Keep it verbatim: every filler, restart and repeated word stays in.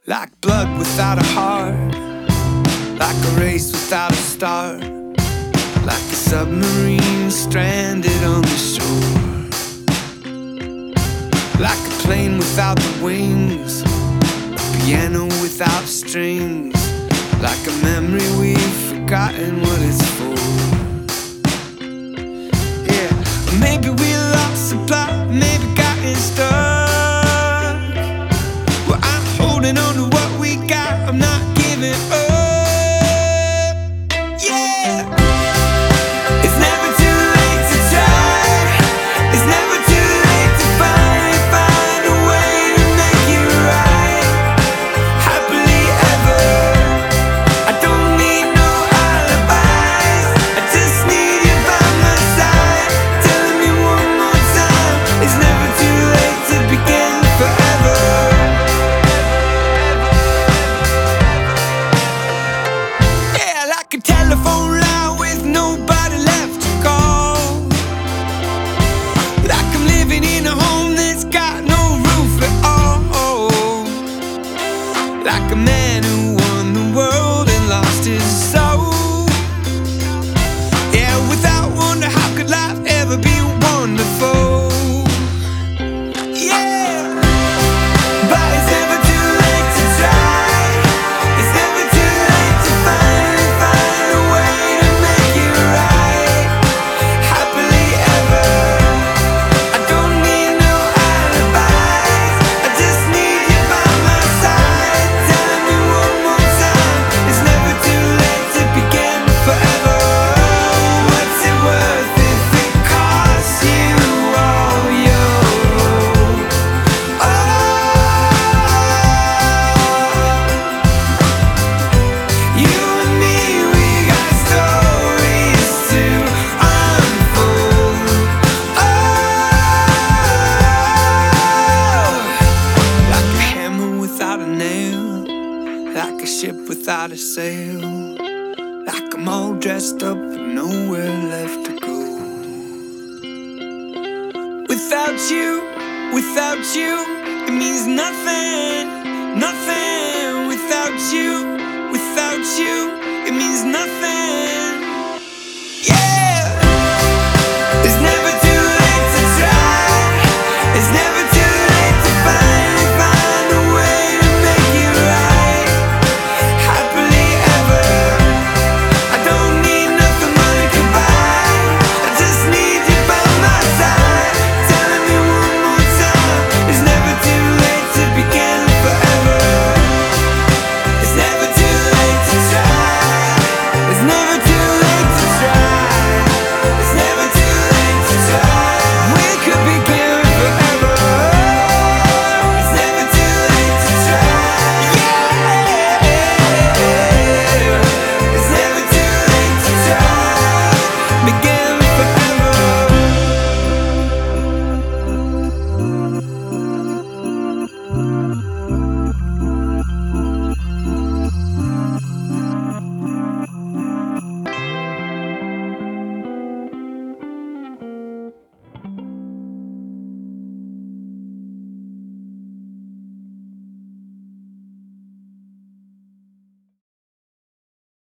Like blood without a heart, like a race without a start, like a submarine stranded on the shore, like a plane without the wings, a piano without strings, like a memory we've forgotten what it's for. Yeah, maybe we lost the plot, maybe gotten stuck. Well, I'm holding on to what we got, I'm not giving up. Yeah, it's never too late to try. It's never too late to find, find a way to make it right. Happily ever, I don't need no alibis, I just need you by my side, telling me one more time, it's never too late to begin forever. Yeah, like a telephone line with nobody left to call, like I'm living in a home that's got no roof at all, like a man who won the world and lost his soul. Yeah, without wonder, how could life ever be wonderful? Yeah, but it's never too late to try. It's never too late to find, find a way to make it right. Happily ever, I don't need no alibis, I just need you by my side, telling me one more time, it's never too late to begin forever. What's it worth if it costs you all your own? Oh, you and me, we got stories to unfold. Oh, like a hammer without a nail, like a ship without a sail, like I'm all dressed up and nowhere left to go. Without you, without you, it means nothing, nothing. Without you, without you, it means nothing.